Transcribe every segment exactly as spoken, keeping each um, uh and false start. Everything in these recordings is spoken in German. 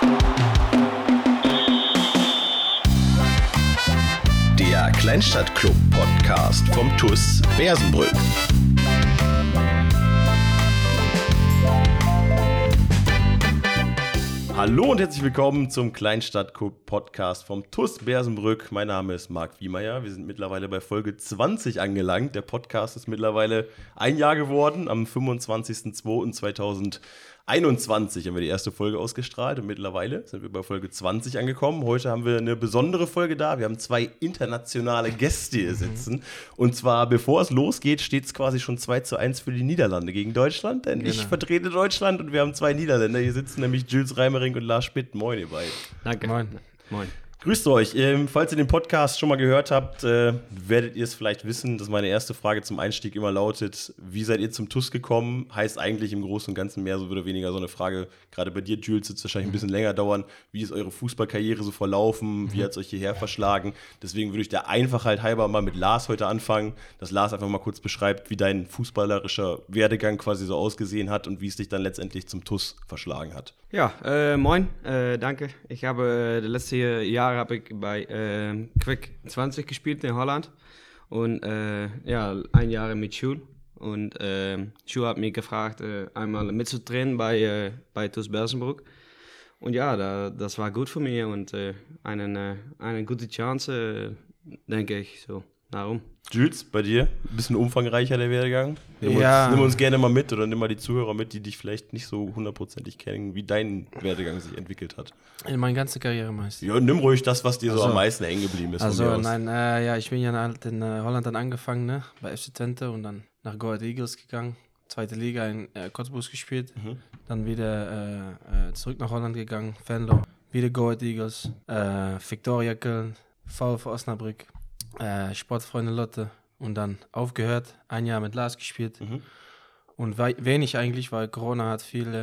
Der Kleinstadtclub-Podcast vom T U S Bersenbrück. Hallo und herzlich willkommen zum Kleinstadtclub-Podcast vom T U S Bersenbrück. Mein Name ist Marc Wiemeyer. Wir sind mittlerweile bei Folge zwanzig angelangt. Der Podcast ist mittlerweile ein Jahr geworden. Am fünfundzwanzigsten zweiten zweitausendeinundzwanzig haben wir die erste Folge ausgestrahlt und mittlerweile sind wir bei Folge zwanzig angekommen. Heute haben wir eine besondere Folge da. Wir haben zwei internationale Gäste hier sitzen. Und zwar, bevor es losgeht, steht es quasi schon zwei zu eins für die Niederlande gegen Deutschland. Denn genau. Ich vertrete Deutschland und wir haben zwei Niederländer. Hier sitzen nämlich Jules Reimering und Lars Schmidt. Moin, ihr beiden. Danke. Moin. Moin. Grüßt euch. Ähm, falls ihr den Podcast schon mal gehört habt, äh, werdet ihr es vielleicht wissen, dass meine erste Frage zum Einstieg immer lautet: Wie seid ihr zum T U S gekommen? Heißt eigentlich im Großen und Ganzen mehr so oder weniger so eine Frage, gerade bei dir, Jules, wird es wahrscheinlich ein bisschen länger dauern. Wie ist eure Fußballkarriere so verlaufen? Mhm. Wie hat es euch hierher verschlagen? Deswegen würde ich der Einfachheit halber mal mit Lars heute anfangen, dass Lars einfach mal kurz beschreibt, wie dein fußballerischer Werdegang quasi so ausgesehen hat und wie es dich dann letztendlich zum T U S verschlagen hat. Ja, äh, moin, äh, danke. Ich habe äh, die letzten Jahre habe ich bei äh, Quick zwanzig gespielt in Holland und äh, ja, ein Jahr mit Jules. Und äh, Jules hat mich gefragt, äh, einmal mitzutrainen bei, äh, bei T U S Bersenbrück. Und ja, da, das war gut für mich und äh, eine, eine gute Chance, äh, denke ich, so. Darum. Jules, bei dir? Ein bisschen umfangreicher der Werdegang? Nimm, ja. uns, nimm uns gerne mal mit oder nimm mal die Zuhörer mit, die dich vielleicht nicht so hundertprozentig kennen, wie dein Werdegang sich entwickelt hat. In meine ganze Karriere meist. Ja, nimm ruhig das, was dir also, so am meisten hängen geblieben ist. Also nein, äh, ja, ich bin ja halt in äh, Holland dann angefangen, ne, bei F C Twente und dann nach Go Ahead Eagles gegangen. Zweite Liga in äh, Cottbus gespielt. Mhm. Dann wieder äh, äh, zurück nach Holland gegangen, Venlo. Wieder Go Ahead Eagles, äh, Viktoria Köln, VfL Osnabrück. Äh, Sportfreunde Lotte und dann aufgehört, ein Jahr mit Lars gespielt mhm. und we- wenig eigentlich, weil Corona hat viel,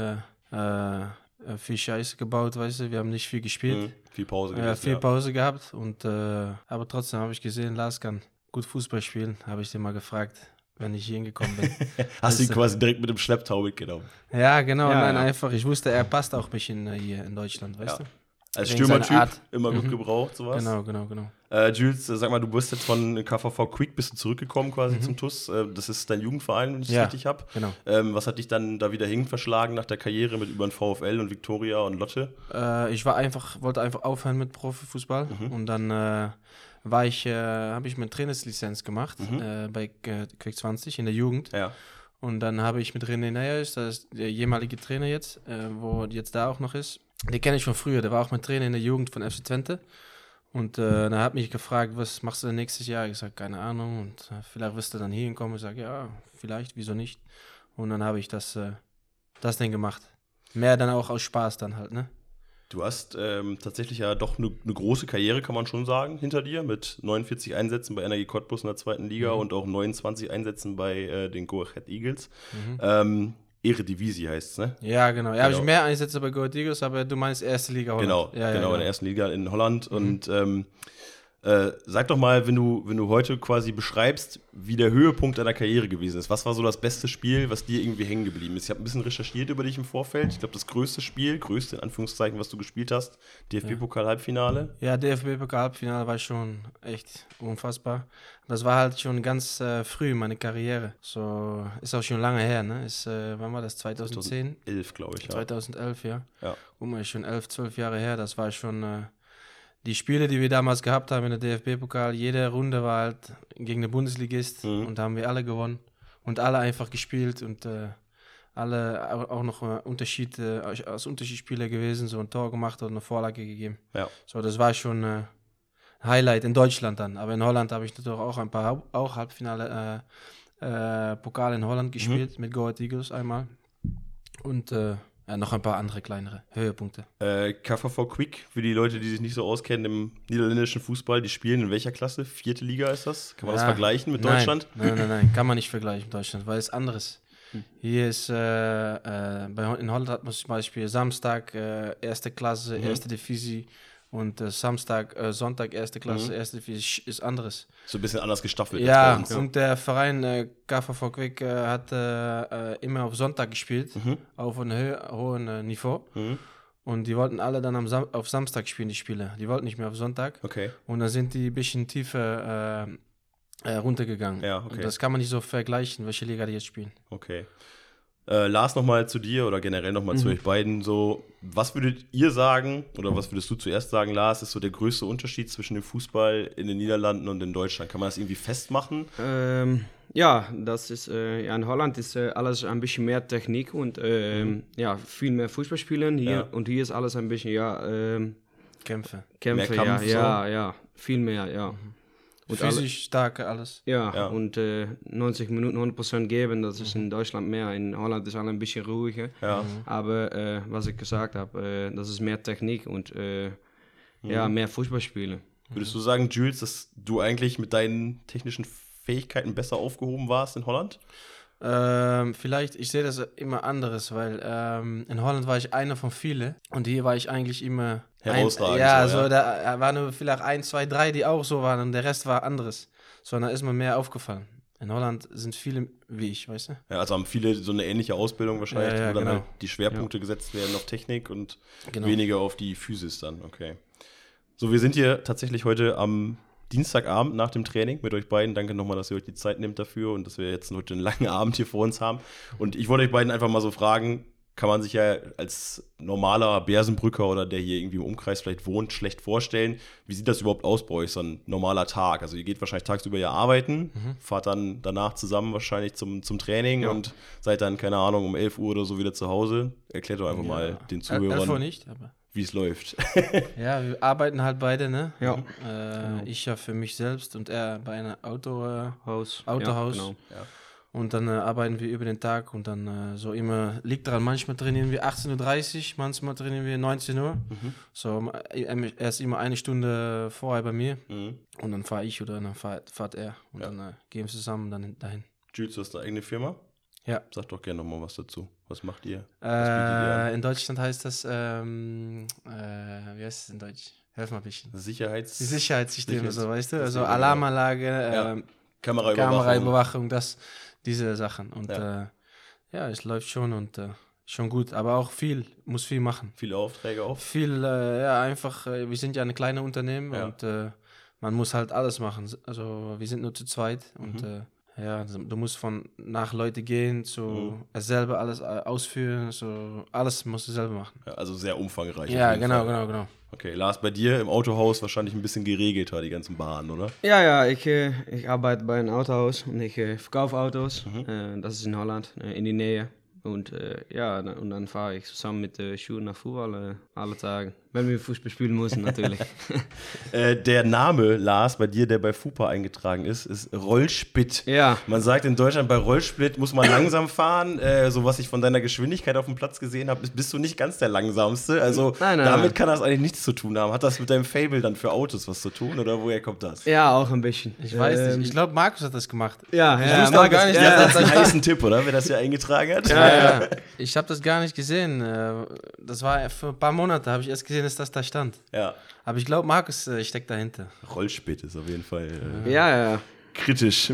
äh, viel Scheiße gebaut, weißt du, wir haben nicht viel gespielt. Mhm. Viel Pause gehabt. Äh, viel ja. Pause gehabt und äh, aber trotzdem habe ich gesehen, Lars kann gut Fußball spielen, habe ich den mal gefragt, wenn ich hier hingekommen bin. Hast du ihn quasi direkt mit dem Schlepptau mitgenommen? Ja, genau, ja, nein, ja. einfach, ich wusste, er passt auch ein bisschen hier in Deutschland, weißt ja. du. Als Stürmertyp immer gut mhm. gebraucht, sowas. Genau, genau, genau. Äh, Jules, sag mal, du bist jetzt von K V V Quick, bist du zurückgekommen quasi mhm. zum T U S. Äh, das ist dein Jugendverein, wenn ich das ja, richtig habe. Genau. Ähm, was hat dich dann da wieder hin verschlagen nach der Karriere mit über den VfL und Viktoria und Lotte? Äh, ich war einfach, wollte einfach aufhören mit Profifußball mhm. und dann äh, war ich, äh, habe ich meine Trainerslizenz gemacht mhm. äh, bei äh, Quick zwanzig in der Jugend. Ja. Und dann habe ich mit René Neyers, das ist der ehemalige Trainer jetzt, äh, wo jetzt da auch noch ist. Den kenne ich von früher, der war auch mein Trainer in der Jugend von F C Twente. Und äh, er hat mich gefragt, was machst du denn nächstes Jahr? Ich sage, keine Ahnung. Und äh, vielleicht wirst du dann hier hinkommen. Ich sage, ja, vielleicht, wieso nicht? Und dann habe ich das, äh, das Ding gemacht. Mehr dann auch aus Spaß dann halt, ne? Du hast ähm, tatsächlich ja doch eine ne große Karriere, kann man schon sagen, hinter dir. Mit neunundvierzig Einsätzen bei Energie Cottbus in der zweiten Liga mhm. und auch neunundzwanzig Einsätzen bei äh, den Go Ahead Eagles. Mhm. Ähm, Eredivisie heißt es, ne? Ja, genau. Ja, genau. Habe ich mehr Einsätze bei Go Ahead Eagles, aber du meinst erste Liga Holland. Genau, ja, genau, ja, genau, in der ersten Liga in Holland. Mhm. Und ähm, äh, sag doch mal, wenn du, wenn du heute quasi beschreibst, wie der Höhepunkt deiner Karriere gewesen ist. Was war so das beste Spiel, was dir irgendwie hängen geblieben ist? Ich habe ein bisschen recherchiert über dich im Vorfeld. Ich glaube, das größte Spiel, größte in Anführungszeichen, was du gespielt hast, D F B-Pokal-Halbfinale. Ja, D F B-Pokal-Halbfinale war schon echt unfassbar. Das war halt schon ganz äh, früh in meiner Karriere. So, ist auch schon lange her, ne? Ist, äh, wann war das? zweitausendzehn? zweitausendelf, glaube ich, ja. zweitausendelf, ja. Ja. Guck mal, ist schon elf, zwölf Jahre her. Das war schon äh, die Spiele, die wir damals gehabt haben in der D F B-Pokal. Jede Runde war halt gegen den Bundesligist mhm. und da haben wir alle gewonnen. Und alle einfach gespielt und äh, alle auch noch äh, Unterschied, äh, als Unterschiedsspieler gewesen, so ein Tor gemacht und eine Vorlage gegeben. Ja. So, das war schon äh, Highlight in Deutschland dann. Aber in Holland habe ich natürlich auch ein paar auch Halbfinale äh, äh, Pokal in Holland gespielt, mhm. mit Go Ahead Eagles einmal. Und äh, ja, noch ein paar andere kleinere Höhepunkte. Äh, K V V Quick, für die Leute, die sich nicht so auskennen im niederländischen Fußball, die spielen in welcher Klasse? Vierte Liga ist das? Kann man ja, das vergleichen mit nein, Deutschland? Nein, nein, nein, kann man nicht vergleichen mit Deutschland, weil es anderes. Hm. Hier ist, äh, äh, bei, in Holland hat man zum Beispiel Samstag äh, erste Klasse, mhm. erste Divisie und äh, Samstag, äh, Sonntag erste Klasse, mhm. erste Divisie ist anderes. So ein bisschen anders gestaffelt. Ja, uns, und ja. der Verein äh, K V V Quick äh, hat äh, immer auf Sonntag gespielt, mhm. auf einem ho- hohen äh, Niveau. Mhm. Und die wollten alle dann am Sam- auf Samstag spielen, die Spiele. Die wollten nicht mehr auf Sonntag. Okay. Und dann sind die ein bisschen tiefer äh, äh, runtergegangen. Ja, okay. Und das kann man nicht so vergleichen, welche Liga die jetzt spielen. Okay. Äh, Lars, nochmal zu dir oder generell nochmal mhm. zu euch beiden. So, was würdet ihr sagen, oder was würdest du zuerst sagen, Lars, ist so der größte Unterschied zwischen dem Fußball in den Niederlanden und in Deutschland? Kann man das irgendwie festmachen? Ähm, ja, das ist, äh, ja, in Holland ist äh, alles ein bisschen mehr Technik und äh, mhm. ja, viel mehr Fußball spielen hier. Ja. Und hier ist alles ein bisschen, ja, ähm, Kämpfe. Kämpfe, mehr Kampf, ja, so. ja, ja, viel mehr, ja. Mhm. Und physisch stark alles. Ja, ja. und äh, neunzig Minuten hundert Prozent geben, das ist in Deutschland mehr. In Holland ist alles ein bisschen ruhiger. Ja. Mhm. Aber äh, was ich gesagt habe, äh, das ist mehr Technik und äh, mhm. ja, mehr Fußballspiele. Würdest du sagen, Jules, dass du eigentlich mit deinen technischen Fähigkeiten besser aufgehoben warst in Holland? Ähm, vielleicht, ich sehe das immer anderes, weil ähm, in Holland war ich einer von vielen und hier war ich eigentlich immer herausragend. Ein, ja, so, so, ja. da waren nur vielleicht ein, zwei, drei, die auch so waren und der Rest war anderes. So, dann ist mir mehr aufgefallen. In Holland sind viele wie ich, weißt du? Ja, also haben viele so eine ähnliche Ausbildung wahrscheinlich, ja, ja, wo dann genau. halt die Schwerpunkte ja. gesetzt werden auf Technik und genau. weniger auf die Physis dann, okay. So, wir sind hier tatsächlich heute am Dienstagabend nach dem Training mit euch beiden. Danke nochmal, dass ihr euch die Zeit nehmt dafür und dass wir jetzt heute einen langen Abend hier vor uns haben. Und ich wollte euch beiden einfach mal so fragen, kann man sich ja als normaler Bersenbrücker oder der hier irgendwie im Umkreis vielleicht wohnt, schlecht vorstellen. Wie sieht das überhaupt aus bei euch, so ein normaler Tag? Also ihr geht wahrscheinlich tagsüber ja arbeiten, mhm. fahrt dann danach zusammen wahrscheinlich zum, zum Training ja. und seid dann, keine Ahnung, um elf Uhr oder so wieder zu Hause. Erklärt doch einfach ja. mal den Zuhörern, elf Uhr nicht, aber wie es läuft. Ja, wir arbeiten halt beide, ne? Ja. Äh, genau. Ich ja für mich selbst und er bei einem Auto, äh, Haus. Autohaus. Ja, genau. Ja. Und dann äh, arbeiten wir über den Tag und dann äh, so immer, liegt daran, manchmal trainieren wir achtzehn Uhr dreißig, manchmal trainieren wir neunzehn Uhr. Mhm. So, er ist immer eine Stunde vorher bei mir mhm. und dann fahre ich oder dann fahrt, fahrt er und ja. dann äh, gehen wir zusammen dann dahin. Jules, du hast eine eigene Firma? Ja. Sag doch gerne nochmal was dazu. Was macht ihr? Was äh, ihr an? In Deutschland heißt das, ähm, äh, wie heißt es in Deutsch? Helf mal ein bisschen. Sicherheits- Die Sicherheitssysteme, so, weißt du? Also Alarmanlage, ja. äh, Kameraüberwachung. Kameraüberwachung, das, diese Sachen. Und ja, äh, ja es läuft schon und äh, schon gut, aber auch viel, muss viel machen. Viele Aufträge auch? Viel, äh, ja, einfach, äh, wir sind ja ein kleines Unternehmen ja. und äh, man muss halt alles machen. Also wir sind nur zu zweit mhm. und äh, ja, du musst von nach Leute gehen, so mhm. selber alles ausführen, so alles musst du selber machen. Ja, also sehr umfangreich. Ja, genau, Fall. genau, genau. Okay, Lars, bei dir im Autohaus wahrscheinlich ein bisschen geregelter, die ganzen Bahnen, oder? Ja, ja, ich, äh, ich arbeite bei einem Autohaus und ich äh, verkaufe Autos. Mhm. Äh, das ist in Holland, äh, in die Nähe. Und äh, ja, und dann fahre ich zusammen mit äh, Schuhen nach Fußball äh, alle Tage. Wenn wir Fußball spielen müssen, natürlich. äh, der Name, Lars, bei dir, der bei FUPA eingetragen ist, ist Rollsplit. Ja. Man sagt in Deutschland, bei Rollsplit muss man langsam fahren. Äh, so was ich von deiner Geschwindigkeit auf dem Platz gesehen habe, bist du nicht ganz der Langsamste. Also nein, nein, damit nein. kann das eigentlich nichts zu tun haben. Hat das mit deinem Fable dann für Autos was zu tun oder woher kommt das? Ja, auch ein bisschen. Ich weiß ähm, nicht. Ich glaube, Markus hat das gemacht. Ja, ich ja, wusste auch gar nicht. Ja, das ist ein heißen Tipp, oder? Wer das hier eingetragen hat. Ja, ja. Ich habe das gar nicht gesehen. Das war vor ein paar Monate, habe ich erst gesehen, dass das da stand. Ja. Aber ich glaube, Markus äh, steckt dahinter. Rollsplit ist auf jeden Fall äh, ja, ja. kritisch.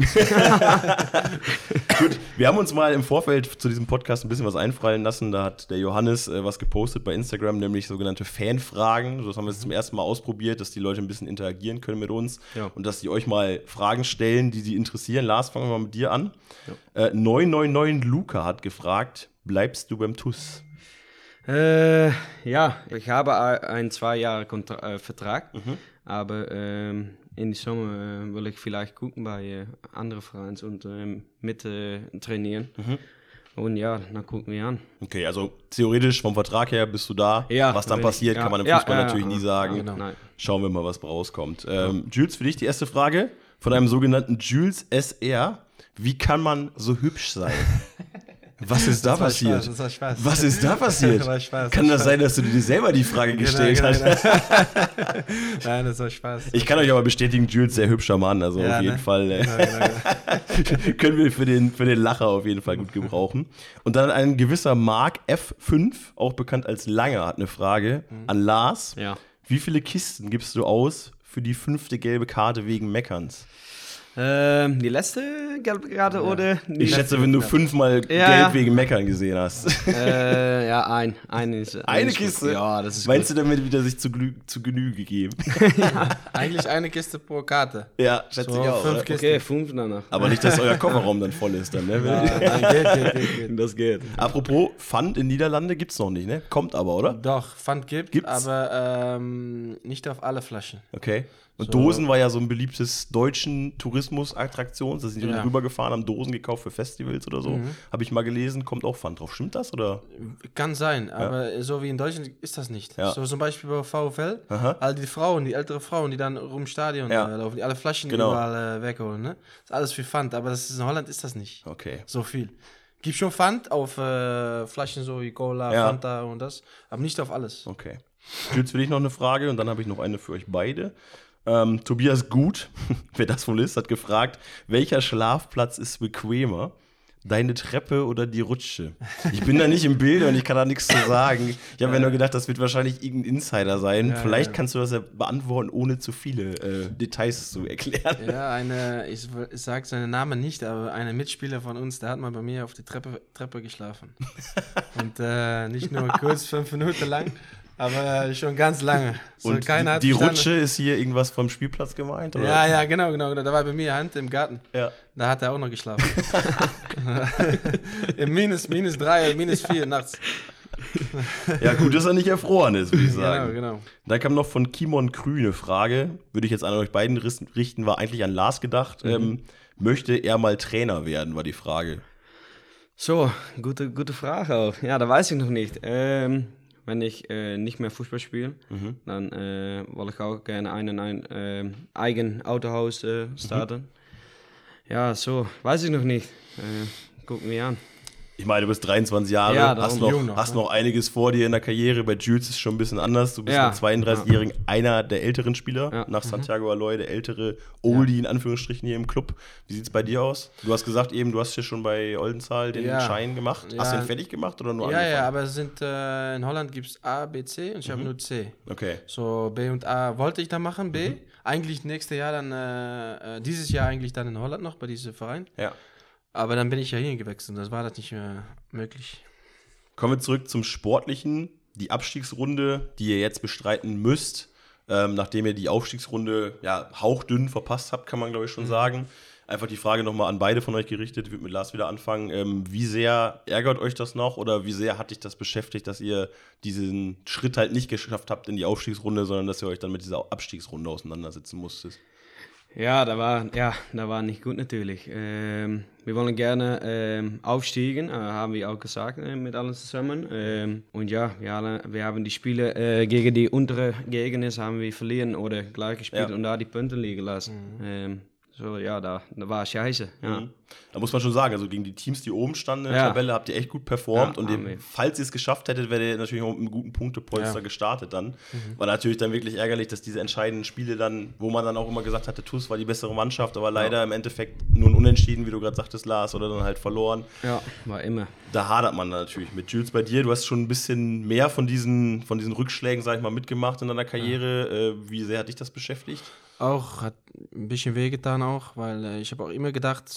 Gut, wir haben uns mal im Vorfeld zu diesem Podcast ein bisschen was einfallen lassen. Da hat der Johannes äh, was gepostet bei Instagram, nämlich sogenannte Fanfragen. Das haben wir jetzt zum ersten Mal ausprobiert, dass die Leute ein bisschen interagieren können mit uns ja. und dass sie euch mal Fragen stellen, die sie interessieren. Lars, fangen wir mal mit dir an. Ja. Äh, neun neun neun Luca hat gefragt, bleibst du beim T U S? Äh, ja, ich habe einen zwei Jahre Kontra- äh, Vertrag, mhm. aber ähm, in die Sommer äh, will ich vielleicht gucken bei äh, anderen Vereinen und äh, mit äh, trainieren. Mhm. Und ja, dann gucken wir an. Okay, also theoretisch vom Vertrag her bist du da. Ja, was dann passiert, ja, kann man im ja, Fußball ja, natürlich ja, nie sagen. Ja, genau. Schauen wir mal, was rauskommt. Ähm, Jules, für dich die erste Frage von einem sogenannten Jules S R. Wie kann man so hübsch sein? Was ist da das passiert? Spaß, das war Spaß. Was ist da passiert? Das war Spaß, kann das Spaß. sein, dass du dir selber die Frage gestellt genau, genau, hast? Genau. Nein, das war Spaß. Das ich war kann Spaß. euch aber bestätigen, Jules, sehr hübscher Mann. Also ja, auf jeden ne? Fall äh, genau, genau, genau. können wir für den, für den Lacher auf jeden Fall gut gebrauchen. Und dann ein gewisser Mark F fünf, auch bekannt als Langer, hat eine Frage mhm. an Lars. Ja. Wie viele Kisten gibst du aus für die fünfte gelbe Karte wegen Meckerns? Ähm, die letzte gelbe Karte ja. oder? Ich schätze, wenn du fünfmal ja. Gelb wegen Meckern gesehen hast. Äh, ja, ein. Eine, ist, eine, eine Kiste? Ja, das ist Meinst gut. du damit wieder sich zu, zu Genüge geben? ja. Eigentlich eine Kiste pro Karte. Ja, schätze so, ich auch. Fünf okay, fünf danach. Aber nicht, dass euer Kofferraum dann voll ist dann, ne? Ja, nein, geht, geht, geht, geht. Das geht. Apropos, Pfand in Niederlande gibt's noch nicht, ne? Kommt aber, oder? Doch, Pfand gibt, gibt's? aber ähm, nicht auf alle Flaschen. Okay. Und so. Dosen war ja so ein beliebtes deutschen Tourismusattraktion. Da sind die ja. rübergefahren, haben Dosen gekauft für Festivals oder so. Mhm. Habe ich mal gelesen, kommt auch Pfand drauf. Stimmt das? Oder? Kann sein, ja. aber so wie in Deutschland ist das nicht. Ja. So zum Beispiel bei VfL, Aha. all die Frauen, die ältere Frauen, die dann rum Stadion ja. äh, laufen, die alle Flaschen genau. überall äh, wegholen. Ne? Das ist alles für Pfand, aber das ist, in Holland ist das nicht okay. so viel. Gibt schon Pfand auf äh, Flaschen so wie Cola, ja. Fanta und das, aber nicht auf alles. Okay. Jetzt will ich noch eine Frage und dann habe ich noch eine für euch beide. Ähm, Tobias Gut, wer das wohl ist, hat gefragt, welcher Schlafplatz ist bequemer? Deine Treppe oder die Rutsche? Ich bin da nicht im Bild und ich kann da nichts zu sagen. Ich habe mir nur gedacht, das wird wahrscheinlich irgendein Insider sein. Ja, Vielleicht ja. kannst du das ja beantworten, ohne zu viele äh, Details zu erklären. Ja, eine, ich, ich sage seinen Namen nicht, aber ein Mitspieler von uns, der hat mal bei mir auf die Treppe, Treppe geschlafen. Und äh, nicht nur kurz, fünf Minuten lang, aber schon ganz lange. So, und keiner die, die Rutsche ist hier irgendwas vom Spielplatz gemeint? Oder? Ja, ja, genau, genau. Da war bei mir Hand im Garten. Ja. Da hat er auch noch geschlafen. Im minus, minus drei, minus vier nachts. Ja, gut, dass er nicht erfroren ist, würde ich sagen. Genau, genau. Da kam noch von Kimon Krü eine Frage, würde ich jetzt an euch beiden richten, war eigentlich an Lars gedacht. Mhm. Ähm, möchte er mal Trainer werden, war die Frage. So, gute, gute Frage auch. Ja, da weiß ich noch nicht. Ähm, wenn ich äh, nicht mehr Fußball spiele, mhm. dann äh, wollte ich auch gerne einen, ein äh, eigen Autohaus äh, starten. Mhm. Ja, so, weiß ich noch nicht. Äh, gucken wir an. Ich meine, du bist dreiundzwanzig Jahre, ja, hast, noch, noch, hast ne? noch einiges vor dir in der Karriere. Bei Jules ist es schon ein bisschen anders. Du bist ja. mit zweiunddreißigjährigen ja. einer der älteren Spieler, ja. nach Santiago Aloy, der ältere Oldie ja. in Anführungsstrichen hier im Club. Wie sieht es bei dir aus? Du hast gesagt eben, du hast ja schon bei Oldenzaal den ja. Schein gemacht. Ja. Hast du den fertig gemacht oder nur ja, angefangen? Ja, aber es sind, äh, in Holland gibt es A, B, C und ich mhm. habe nur C. Okay. So B und A wollte ich dann machen, B. Mhm. Eigentlich nächstes Jahr dann, äh, dieses Jahr eigentlich dann in Holland noch bei diesem Verein. Ja. Aber dann bin ich ja hier gewechselt, das war das nicht mehr möglich. Kommen wir zurück zum Sportlichen. Die Abstiegsrunde, die ihr jetzt bestreiten müsst, ähm, nachdem ihr die Aufstiegsrunde ja, hauchdünn verpasst habt, kann man glaube ich schon mhm. sagen. Einfach die Frage nochmal an beide von euch gerichtet, ich würde mit Lars wieder anfangen. Ähm, wie sehr ärgert euch das noch oder wie sehr hat dich das beschäftigt, dass ihr diesen Schritt halt nicht geschafft habt in die Aufstiegsrunde, sondern dass ihr euch dann mit dieser Abstiegsrunde auseinandersetzen musstet? Ja, das war, ja, das war nicht gut natürlich. Ähm, wir wollen gerne ähm, aufsteigen, äh, haben wir auch gesagt äh, mit allen zusammen. Ähm, und ja, wir, alle, wir haben die Spiele äh, gegen die untere Gegner haben wir verlieren oder gleich gespielt ja. und da die Punkte liegen lassen. Mhm. Ähm, so, ja, da, da war scheiße. Ja. Mhm. Da muss man schon sagen, also gegen die Teams, die oben standen in der ja. Tabelle, habt ihr echt gut performt. Ja, und dem, falls ihr es geschafft hättet, wärt ihr natürlich auch mit einem guten Punktepolster ja. gestartet dann. Mhm. War natürlich dann wirklich ärgerlich, dass diese entscheidenden Spiele dann, wo man dann auch immer gesagt hatte, TuS war die bessere Mannschaft, aber leider ja. im Endeffekt nur ein Unentschieden, wie du gerade sagtest, Lars, oder dann halt verloren. Ja, war immer. Da hadert man dann natürlich mit. Jules, bei dir, du hast schon ein bisschen mehr von diesen, von diesen Rückschlägen, sag ich mal, mitgemacht in deiner Karriere. Ja. Äh, wie sehr hat dich das beschäftigt? Auch, hat ein bisschen wehgetan auch, weil äh, ich habe auch immer gedacht,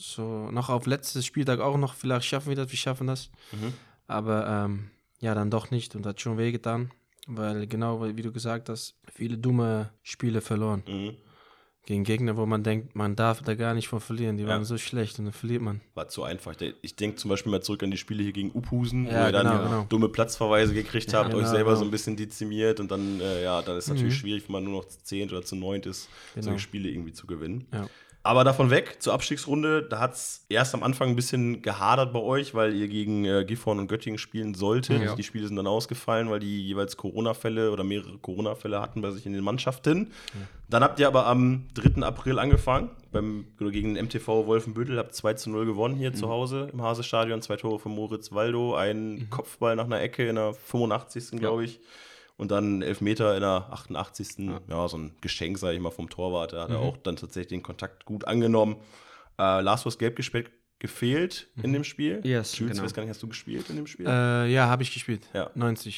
so noch auf letztes Spieltag auch noch, vielleicht schaffen wir das, wir schaffen das. Mhm. Aber ähm, ja, dann doch nicht und hat schon wehgetan, weil genau, wie du gesagt hast, viele dumme Spiele verloren. Mhm. Gegen Gegner, wo man denkt, man darf da gar nicht von verlieren, die ja. waren so schlecht und dann verliert man. War zu einfach. Ich denke zum Beispiel mal zurück an die Spiele hier gegen Uphusen, ja, wo ihr dann genau, genau. dumme Platzverweise gekriegt ja, habt, genau, euch selber genau. so ein bisschen dezimiert und dann, äh, ja, dann ist es natürlich mhm. schwierig, wenn man nur noch zu zehnt oder zu neunt ist, genau. solche Spiele irgendwie zu gewinnen. Ja. Aber davon weg, zur Abstiegsrunde, da hat es erst am Anfang ein bisschen gehadert bei euch, weil ihr gegen äh, Gifhorn und Göttingen spielen solltet. Ja. Die Spiele sind dann ausgefallen, weil die jeweils Corona-Fälle oder mehrere Corona-Fälle hatten bei sich in den Mannschaften. Ja. Dann habt ihr aber am dritten April angefangen, beim, oder gegen den M T V Wolfenbüttel, habt zwei zu null gewonnen hier mhm. zu Hause im Hasestadion. Zwei Tore von Moritz Waldo, ein mhm. Kopfball nach einer Ecke in der fünfundachtzigsten glaube ich. Und dann Elfmeter in der achtundachtzigsten Ja. ja, so ein Geschenk, sage ich mal, vom Torwart. Da hat mhm. er auch dann tatsächlich den Kontakt gut angenommen. Äh, Lars, du hast gelb gespielt, gefehlt mhm. in dem Spiel. Yes, Jules, genau. weiß gar nicht, hast du gespielt in dem Spiel? Äh, ja, habe ich gespielt. Ja. neunzig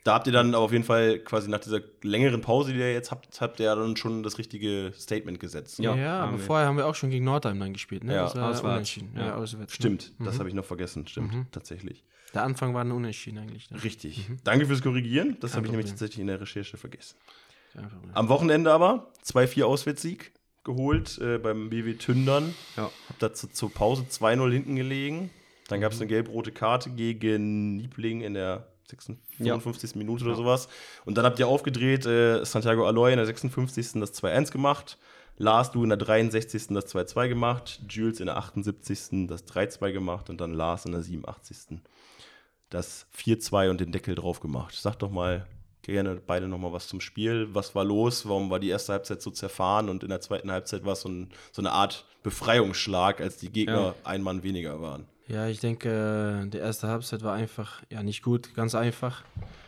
Da habt ihr dann auf jeden Fall quasi nach dieser längeren Pause, die ihr jetzt habt, habt ihr dann schon das richtige Statement gesetzt. Ja, ja aber vorher haben wir auch schon gegen Nordheim dann gespielt. Ne? Ja, das war auswärts. Ja, ja, auswärts. Stimmt, ne? das mhm. habe ich noch vergessen. Stimmt, mhm. tatsächlich. Der Anfang war ein Unentschieden eigentlich. Ne? Richtig. Mhm. Danke fürs Korrigieren. Das habe ich nämlich tatsächlich in der Recherche vergessen. Am Wochenende aber zwei vier Auswärtssieg geholt äh, beim B W Tündern. Ja. Hab da zu, zur Pause zwei null hinten gelegen. Dann gab es eine gelb-rote Karte gegen Niebling in der fünfundfünfzigsten Ja. Minute oder ja. sowas. Und dann habt ihr aufgedreht, äh, Santiago Aloy in der sechsundfünfzigsten das zwei eins gemacht. Lars, du in der dreiundsechzigsten das zwei zwei gemacht. Jules in der achtundsiebzigsten das drei zwei gemacht. Und dann Lars in der siebenundachtzigsten das vier zwei und den Deckel drauf gemacht. Sag doch mal gerne beide nochmal was zum Spiel. Was war los? Warum war die erste Halbzeit so zerfahren? Und in der zweiten Halbzeit war es so, ein, so eine Art Befreiungsschlag, als die Gegner ja. ein Mann weniger waren. Ja, ich denke, die erste Halbzeit war einfach, ja, nicht gut, ganz einfach.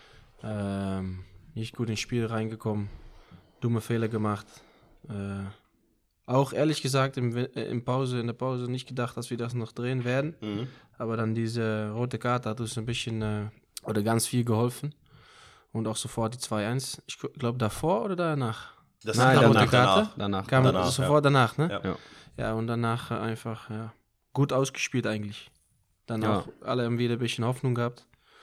Ähm, nicht gut ins Spiel reingekommen, dumme Fehler gemacht. Äh, auch ehrlich gesagt im, im Pause, in der Pause nicht gedacht, dass wir das noch drehen werden. Mhm. Aber dann diese rote Karte hat uns ein bisschen äh, oder ganz viel geholfen. Und auch sofort die zwei eins. Ich glaube, davor oder danach? Das Nein, danach, rote Karte. Danach. danach. Kam danach, sofort ja. danach, ne? Ja. ja, und danach einfach, ja. Gut ausgespielt eigentlich. Dann ja. auch alle haben wieder ein bisschen Hoffnung gehabt.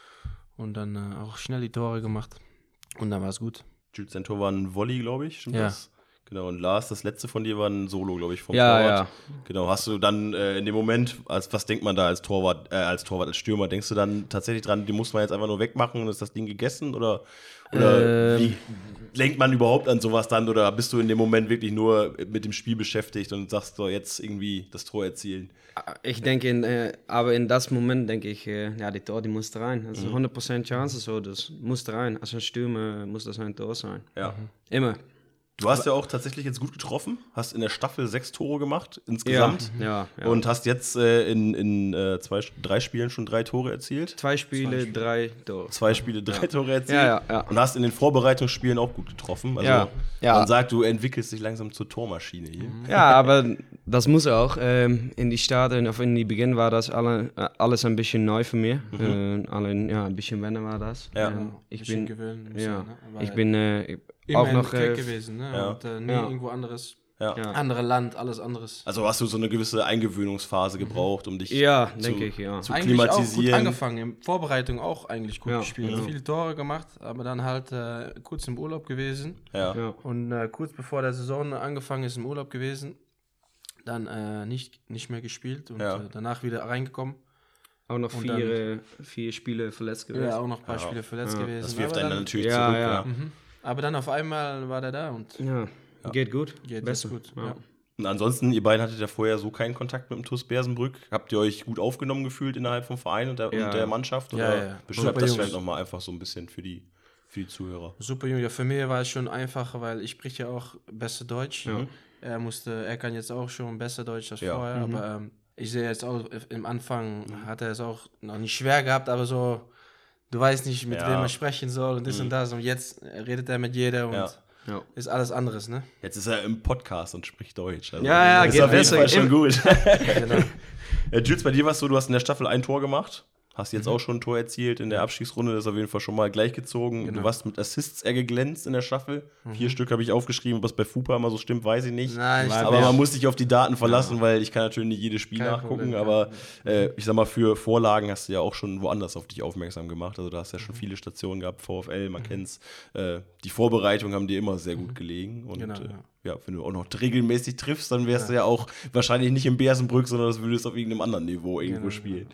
Und dann äh, auch schnell die Tore gemacht. Und dann war es gut. Jules, sein Tor war ein Volley, glaube ich. Ja. Das? Genau, und Lars, das letzte von dir war ein Solo, glaube ich, vom ja, Torwart. Ja. Genau, hast du dann äh, in dem Moment, als, was denkt man da als Torwart, äh, als Torwart, als Stürmer, denkst du dann tatsächlich dran, die muss man jetzt einfach nur wegmachen und ist das Ding gegessen? Oder, oder ähm. wie lenkt man überhaupt an sowas dann? Oder bist du in dem Moment wirklich nur mit dem Spiel beschäftigt und sagst so, jetzt irgendwie das Tor erzielen? Ich denke, in, äh, aber in das Moment denke ich, äh, ja, die Tor, die muss rein. Das ist mhm. hundert Prozent Chance, so, das muss rein. Als ein Stürmer muss das ein Tor sein. Ja. Mhm. Immer. Du hast ja auch tatsächlich jetzt gut getroffen, hast in der Staffel sechs Tore gemacht insgesamt ja, ja, ja. und hast jetzt äh, in, in äh, zwei, drei Spielen schon drei Tore erzielt. Zwei Spiele, zwei drei Tore. Zwei Spiele, drei ja. Tore erzielt ja, ja, ja. und hast in den Vorbereitungsspielen auch gut getroffen. Also ja, ja. man sagt, du entwickelst dich langsam zur Tormaschine hier. Ja, aber das muss auch. Ähm, in die Start, auf in die Beginn war das alle, alles ein bisschen neu für mich. Mhm. Äh, alle, ja, ein bisschen wennen war das. Ja. Ähm, ich bin, gewöhnen, ja, ne? ich bin äh, immer auch noch äh, gewesen, ne? Ja. Und äh, nie ja. irgendwo anderes. Ja. Ja. Andere Land, alles anderes. Also hast du so eine gewisse Eingewöhnungsphase gebraucht, um dich ja, zu, denke ich, ja. zu eigentlich klimatisieren. Auch gut angefangen, in Vorbereitung auch eigentlich gut ja. gespielt. Ja. Viele Tore gemacht, aber dann halt äh, kurz im Urlaub gewesen. Ja. Ja. Und äh, kurz bevor der Saison angefangen ist, im Urlaub gewesen. Dann äh, nicht, nicht mehr gespielt und ja. äh, danach wieder reingekommen. Auch noch vier, dann, äh, vier Spiele verletzt gewesen. Ja, auch noch ein paar ja. Spiele verletzt ja. gewesen. Das wirft aber einen dann, natürlich ja, zurück. Ja. Ja. Mhm. Aber dann auf einmal war der da und ja. Ja. Geht gut. Geht besser. gut. Ja. Ja. Und ansonsten, ihr beiden hattet ja vorher so keinen Kontakt mit dem T U S Bersenbrück. Habt ihr euch gut aufgenommen gefühlt innerhalb vom Verein und der, ja. und der Mannschaft? Oder ja, ja. beschreibt das vielleicht nochmal einfach so ein bisschen für die, für die Zuhörer? Super jung. Ja, für mich war es schon einfacher, weil ich spreche ja auch besser Deutsch. Ja. Er musste, er kann jetzt auch schon besser Deutsch als Ja. vorher, Mhm. aber ähm, ich sehe jetzt auch, im Anfang hat er es auch noch nicht schwer gehabt, aber so, du weißt nicht, mit Ja. wem er sprechen soll und das Mhm. und das und jetzt redet er mit jeder und Ja. Ja. ist alles anderes, ne? Jetzt ist er im Podcast und spricht Deutsch. Also Ja, ja, das geht ist auf jeden besser. Fall schon gut. Genau. Ja, Jules, bei dir war es so, du hast in der Staffel ein Tor gemacht. Hast jetzt Mhm. auch schon ein Tor erzielt in der Abstiegsrunde, das ist auf jeden Fall schon mal gleichgezogen. Genau. Du warst mit Assists eher geglänzt in der Staffel. Vier Stück habe ich aufgeschrieben, was bei FUPA immer so stimmt, weiß ich nicht. Nein, ich aber man muss sich auf die Daten verlassen, Ja. weil ich kann natürlich nicht jedes Spiel Kein nachgucken, Problem, aber kein äh, ich sag mal, für Vorlagen hast du ja auch schon woanders auf dich aufmerksam gemacht. Also da hast du ja Mhm. schon viele Stationen gehabt, VfL, man kennt's. Äh, die Vorbereitung haben dir immer sehr gut gelegen. Und Genau, äh, ja. ja, wenn du auch noch regelmäßig triffst, dann wärst Ja. du ja auch wahrscheinlich nicht im Bersenbrück, sondern das würdest auf irgendeinem anderen Niveau irgendwo Genau, spielen.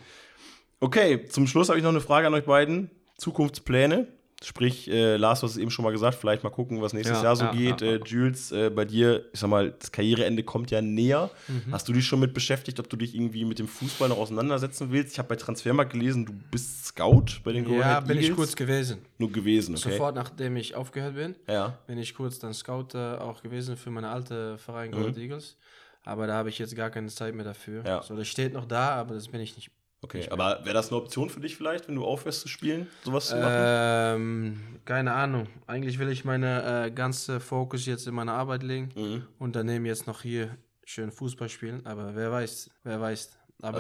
Okay, zum Schluss habe ich noch eine Frage an euch beiden. Zukunftspläne. Sprich, äh, Lars, du hast es eben schon mal gesagt, vielleicht mal gucken, was nächstes Ja, Jahr so ja, geht. ja, ja. Äh, Jules, äh, bei dir, ich sag mal, das Karriereende kommt ja näher. Mhm. Hast du dich schon mit beschäftigt, ob du dich irgendwie mit dem Fußball noch auseinandersetzen willst? Ich habe bei Transfermarkt gelesen, du bist Scout bei den Go Ja, Ahead bin ich Eagles. kurz gewesen. Nur gewesen, okay. Sofort nachdem ich aufgehört bin, Ja. bin ich kurz dann Scout äh, auch gewesen für meine alte Verein Mhm. Go Ahead Eagles. Aber da habe ich jetzt gar keine Zeit mehr dafür. Ja. So, das steht noch da, aber das bin ich nicht. Okay, aber wäre das eine Option für dich vielleicht, wenn du aufhörst zu spielen, sowas zu machen? Ähm, keine Ahnung. Eigentlich will ich meine äh, ganze Fokus jetzt in meine Arbeit legen Mhm. und daneben jetzt noch hier schön Fußball spielen. Aber wer weiß, wer weiß. Aber Also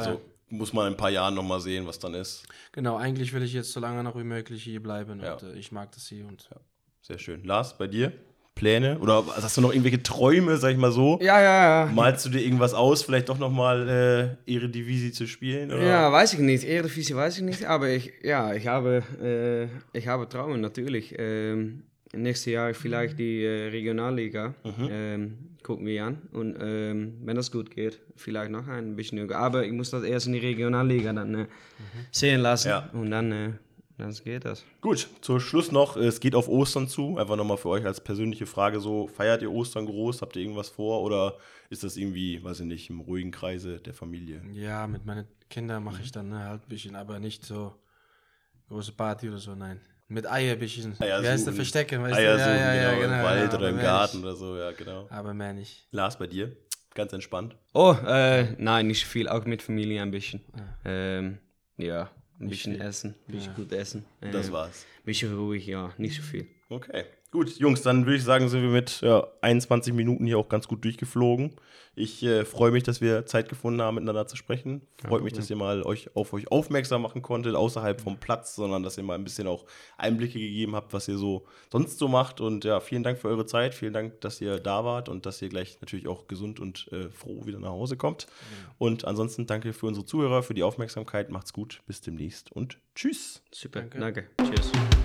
muss man in ein paar Jahren nochmal sehen, was dann ist. Genau, eigentlich will ich jetzt so lange noch wie möglich hier bleiben ja. und äh, ich mag das hier. Und ja. Sehr schön. Lars, bei dir? Pläne? Oder hast du noch irgendwelche Träume, sag ich mal so? Ja, ja, ja. Malst du dir irgendwas aus, vielleicht doch nochmal äh, Eredivisie zu spielen? Oder? Ja, weiß ich nicht. Eredivisie weiß ich nicht, aber ich, ja, ich habe, äh, ich habe Träume natürlich. Ähm, nächstes Jahr vielleicht die äh, Regionalliga. Mhm. Ähm, gucken wir an. Und ähm, wenn das gut geht, vielleicht noch ein bisschen jünger. Aber ich muss das erst in die Regionalliga dann äh, mhm. sehen lassen. Ja. Und dann... Äh, Dann geht das. Gut, zum Schluss noch, es geht auf Ostern zu. Einfach nochmal für euch als persönliche Frage so, feiert ihr Ostern groß? Habt ihr irgendwas vor? Oder ist das irgendwie, weiß ich nicht, im ruhigen Kreise der Familie? Ja, mit meinen Kindern mache ich dann ne, halt ein bisschen, aber nicht so große Party oder so, nein. Mit Eier ein bisschen, Eier wie heißt der, verstecken, weißt Eier du? suchen, ja, ja, ja, genau, genau, im Wald ja, oder im Garten nicht. oder so, ja, genau. Aber mehr nicht. Lars, bei dir? Ganz entspannt? Oh, äh, nein, nicht so viel, auch mit Familie ein bisschen. Ja. Ähm, ja. Ein bisschen viel. Essen, ein bisschen ja. gut essen. Äh, das war's. Ein bisschen ruhig, ja, nicht so viel. Okay, gut, Jungs, dann würde ich sagen, sind wir mit ja, einundzwanzig Minuten hier auch ganz gut durchgeflogen. Ich äh, freue mich, dass wir Zeit gefunden haben, miteinander zu sprechen. Freut ja, mich, dass ihr mal euch auf euch aufmerksam machen konntet, außerhalb vom Platz, sondern dass ihr mal ein bisschen auch Einblicke gegeben habt, was ihr so sonst so macht. Und ja, vielen Dank für eure Zeit, vielen Dank, dass ihr da wart und dass ihr gleich natürlich auch gesund und äh, froh wieder nach Hause kommt. Ja. Und ansonsten danke für unsere Zuhörer, für die Aufmerksamkeit. Macht's gut, bis demnächst und tschüss. Super, danke. danke. Tschüss.